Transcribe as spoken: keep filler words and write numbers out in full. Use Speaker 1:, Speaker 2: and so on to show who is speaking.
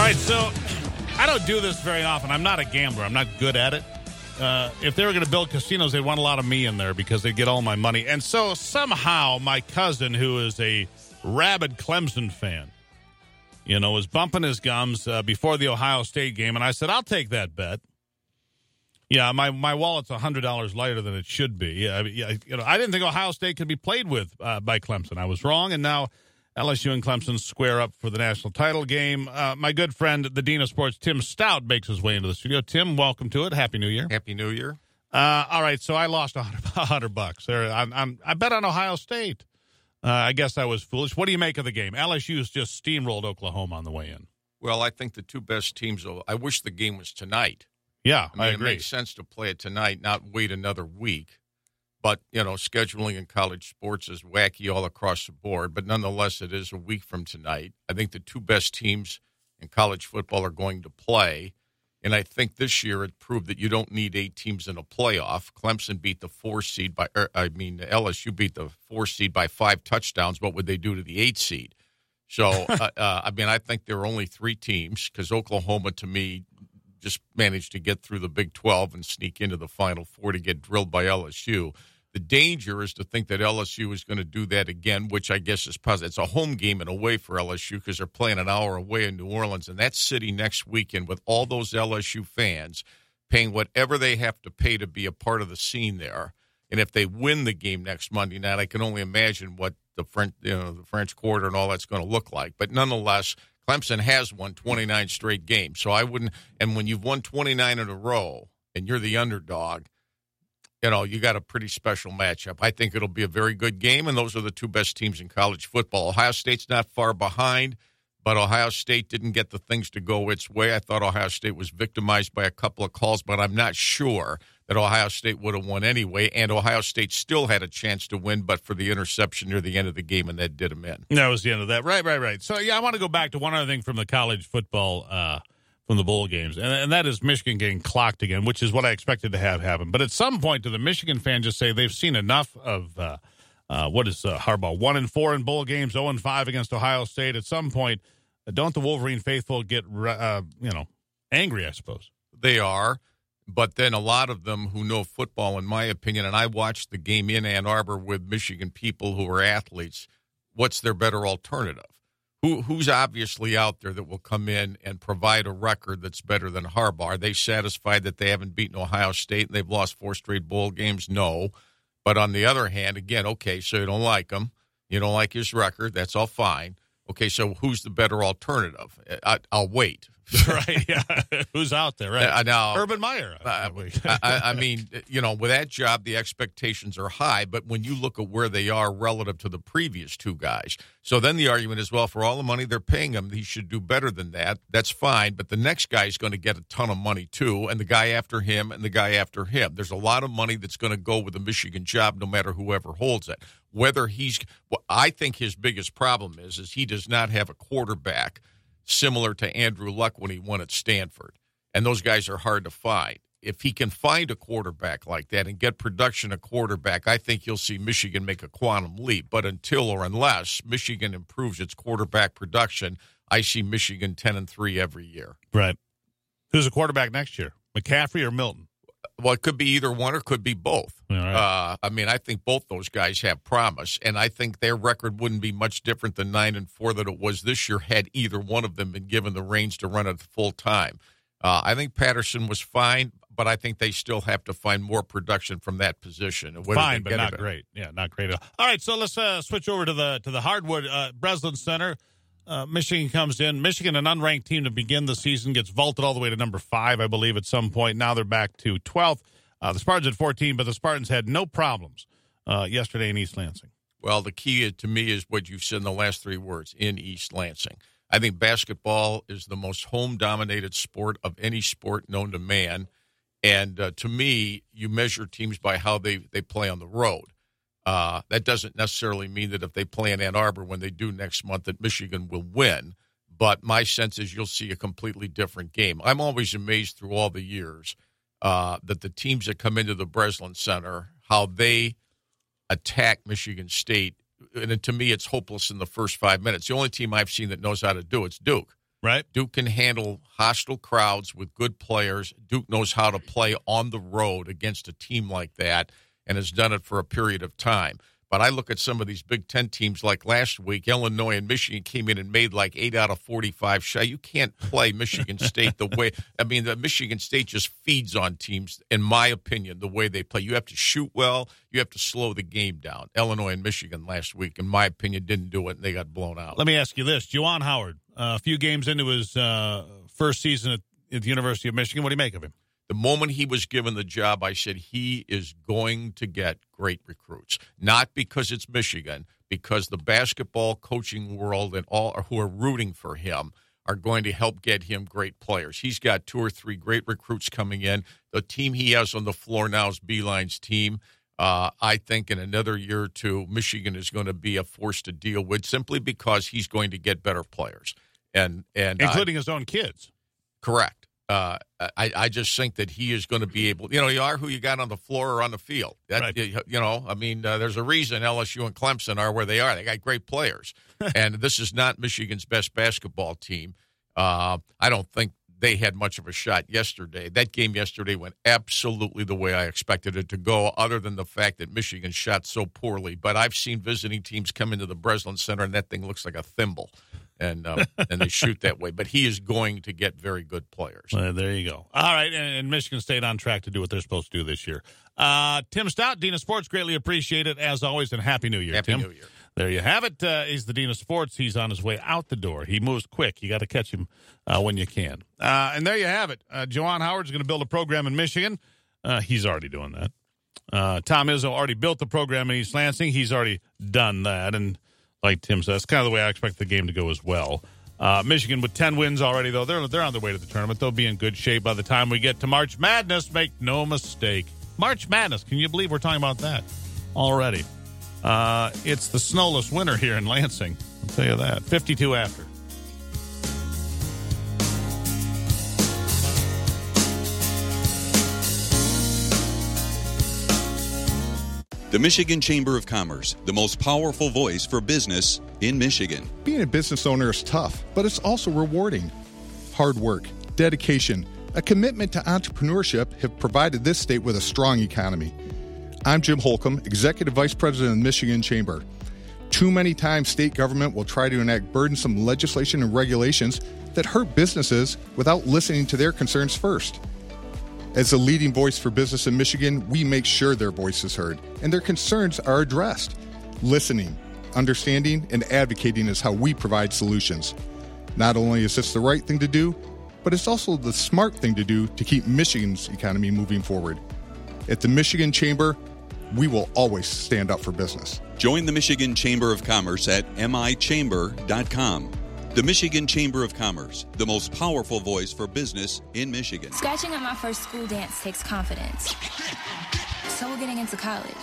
Speaker 1: right, so I don't do this very often. I'm not a gambler. I'm not good at it. Uh, if they were going to build casinos, they'd want a lot of me in there because they'd get all my money. And so somehow my cousin, who is a rabid Clemson fan, you know, was bumping his gums uh, before the Ohio State game. And I said, I'll take that bet. Yeah, my, my wallet's one hundred dollars lighter than it should be. Yeah, yeah, you know, I didn't think Ohio State could be played with uh, by Clemson. I was wrong, and now L S U and Clemson square up for the national title game. Uh, my good friend, the Dean of Sports, Tim Stout, makes his way into the studio. Tim, welcome to it. Happy New Year.
Speaker 2: Happy New Year.
Speaker 1: Uh, all right, so I lost one hundred bucks. There, I'm, I'm, I bet on Ohio State. Uh, I guess I was foolish. What do you make of the game? L S U's just steamrolled Oklahoma on the way in.
Speaker 2: Well, I think the two best teams, I wish the game was tonight.
Speaker 1: Yeah,
Speaker 2: I, mean,
Speaker 1: I
Speaker 2: it
Speaker 1: agree.
Speaker 2: makes sense to play it tonight, not wait another week. But, you know, scheduling in college sports is wacky all across the board. But nonetheless, it is a week from tonight. I think the two best teams in college football are going to play. And I think this year it proved that you don't need eight teams in a playoff. Clemson beat the four seed by, er, I mean, L S U beat the four seed by five touchdowns. What would they do to the eight seed? So, uh, uh, I mean, I think there are only three teams because Oklahoma, to me, just managed to get through the Big twelve and sneak into the Final Four to get drilled by L S U. The danger is to think that L S U is going to do that again, which I guess is positive. It's a home game in a way for L S U because they're playing an hour away in New Orleans, and that city next weekend with all those L S U fans paying whatever they have to pay to be a part of the scene there. And if they win the game next Monday night, I can only imagine what the French, you know, the French Quarter and all that's going to look like. But nonetheless, Clemson has won twenty-nine straight games, so I wouldn't. And when you've won twenty-nine in a row and you're the underdog, you know, you got a pretty special matchup. I think it'll be a very good game, and those are the two best teams in college football. Ohio State's not far behind, but Ohio State didn't get the things to go its way. I thought Ohio State was victimized by a couple of calls, but I'm not sure that Ohio State would have won anyway, and Ohio State still had a chance to win, but for the interception near the end of the game, and that did them in.
Speaker 1: That was the end of that. Right, right, right. So, yeah, I want to go back to one other thing from the college football uh from the bowl games, and, and that is Michigan getting clocked again, which is what I expected to have happen. But at some point, do the Michigan fans just say they've seen enough of uh, uh, what is uh, Harbaugh, one and four in bowl games, zero and five against Ohio State? At some point, uh, don't the Wolverine faithful get uh, you know angry? I suppose
Speaker 2: they are, but then a lot of them who know football, in my opinion, and I watched the game in Ann Arbor with Michigan people who are athletes. What's their better alternative? Who, who's obviously out there that will come in and provide a record that's better than Harbaugh? Are they satisfied that they haven't beaten Ohio State and they've lost four straight bowl games? No. But on the other hand, again, okay, so you don't like him. You don't like his record. That's all fine. Okay, so who's the better alternative? I, I'll wait.
Speaker 1: Right, yeah. Who's out there, right?
Speaker 2: Uh, now,
Speaker 1: Urban Meyer.
Speaker 2: Uh, I, I mean, you know, with that job, the expectations are high, but when you look at where they are relative to the previous two guys, so then the argument is, well, for all the money they're paying him, he should do better than that. That's fine, but the next guy is going to get a ton of money too, and the guy after him and the guy after him. There's a lot of money that's going to go with the Michigan job no matter whoever holds it. Whether he's well, – I think his biggest problem is, is he does not have a quarterback – similar to Andrew Luck when he won at Stanford. And those guys are hard to find. If he can find a quarterback like that and get production at quarterback, I think you'll see Michigan make a quantum leap. But until or unless Michigan improves its quarterback production, I see Michigan ten and three every year.
Speaker 1: Right. Who's the quarterback next year? McCaffrey or Milton?
Speaker 2: Well, it could be either one or it could be both.
Speaker 1: Right.
Speaker 2: Uh, I mean, I think both those guys have promise, and I think their record wouldn't be much different than nine and four that it was this year had either one of them been given the reins to run it full time. Uh, I think Patterson was fine, but I think they still have to find more production from that position.
Speaker 1: Fine, but not great. Yeah, not great at all. All right, so let's uh, switch over to the to the hardwood. Uh, Breslin Center. Uh, Michigan comes in. Michigan, an unranked team to begin the season, gets vaulted all the way to number five, I believe, at some point. Now they're back to twelfth. Uh, the Spartans at fourteen, but the Spartans had no problems uh, yesterday in East Lansing.
Speaker 2: Well, the key to me is what you've said in the last three words, in East Lansing. I think basketball is the most home-dominated sport of any sport known to man. And uh, to me, you measure teams by how they, they play on the road. Uh, that doesn't necessarily mean that if they play in Ann Arbor when they do next month that Michigan will win. But my sense is you'll see a completely different game. I'm always amazed through all the years uh, that the teams that come into the Breslin Center, how they attack Michigan State. And to me, it's hopeless in the first five minutes. The only team I've seen that knows how to do it's Duke.
Speaker 1: Right.
Speaker 2: Duke can handle hostile crowds with good players. Duke knows how to play on the road against a team like that and has done it for a period of time. But I look at some of these Big Ten teams like last week, Illinois and Michigan came in and made like eight out of forty-five shots. You can't play Michigan State the way – I mean, the Michigan State just feeds on teams, in my opinion, the way they play. You have to shoot well. You have to slow the game down. Illinois and Michigan last week, in my opinion, didn't do it, and they got blown out.
Speaker 1: Let me ask you this. Juwan Howard, uh, a few games into his uh, first season at, at the University of Michigan, what do you make of him?
Speaker 2: The moment he was given the job, I said he is going to get great recruits. Not because it's Michigan, because the basketball coaching world and all who are rooting for him are going to help get him great players. He's got two or three great recruits coming in. The team he has on the floor now is Beilein's team. Uh, I think in another year or two, Michigan is going to be a force to deal with simply because he's going to get better players. and and
Speaker 1: Including
Speaker 2: I,
Speaker 1: his own kids.
Speaker 2: Correct. Uh, I, I just think that he is going to be able, you know, you are who you got on the floor or on the field. That,
Speaker 1: Right.
Speaker 2: you, you know, I mean, uh, there's a reason L S U and Clemson are where they are. They got great players. And this is not Michigan's best basketball team. Uh, I don't think they had much of a shot yesterday. That game yesterday went absolutely the way I expected it to go, other than the fact that Michigan shot so poorly. But I've seen visiting teams come into the Breslin Center, and that thing looks like a thimble. And um, and they shoot that way. But he is going to get very good players.
Speaker 1: Uh, there you go. All right, and, and Michigan State on track to do what they're supposed to do this year. Uh, Tim Stout, Dean of Sports, greatly appreciate it, as always, and Happy New Year,
Speaker 2: Happy
Speaker 1: Tim.
Speaker 2: New Year.
Speaker 1: There you have it. Uh, he's the Dean of Sports. He's on his way out the door. He moves quick. You got to catch him uh, when you can. Uh, and there you have it. Uh, Juwan Howard's going to build a program in Michigan. Uh, he's already doing that. Uh, Tom Izzo already built the program in East Lansing. He's already done that. And like Tim says, that's kind of the way I expect the game to go as well. Uh, Michigan with ten wins already, though. They're, they're on their way to the tournament. They'll be in good shape by the time we get to March Madness. Make no mistake. March Madness. Can you believe we're talking about that already? Uh, it's the snowless winter here in Lansing. I'll tell you that. fifty-two after.
Speaker 3: The Michigan Chamber of Commerce, the most powerful voice for business in Michigan.
Speaker 4: Being a business owner is tough, but it's also rewarding. Hard work, dedication, a commitment to entrepreneurship have provided this state with a strong economy. I'm Jim Holcomb, Executive Vice President of the Michigan Chamber. Too many times state government will try to enact burdensome legislation and regulations that hurt businesses without listening to their concerns first. As the leading voice for business in Michigan, we make sure their voice is heard and their concerns are addressed. Listening, understanding, and advocating is how we provide solutions. Not only is this the right thing to do, but it's also the smart thing to do to keep Michigan's economy moving forward. At the Michigan Chamber, we will always stand up for business.
Speaker 3: Join the Michigan Chamber of Commerce at m i chamber dot com. The Michigan Chamber of Commerce, the most powerful voice for business in Michigan.
Speaker 5: Scratching at my first school dance takes confidence. So will getting into college.